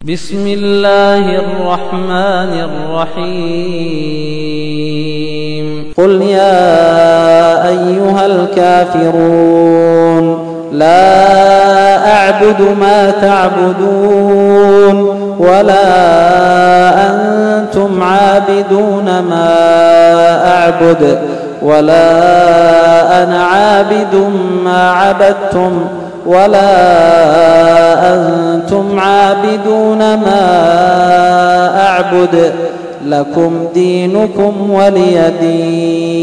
بسم الله الرحمن الرحيم قل يا أيها الكافرون لا أعبد ما تعبدون ولا أنتم عابدون ما أعبد ولا أنا عابد ما عبدتم ولا أنتم عابدون ما أعبد لكم دينكم ولي دين.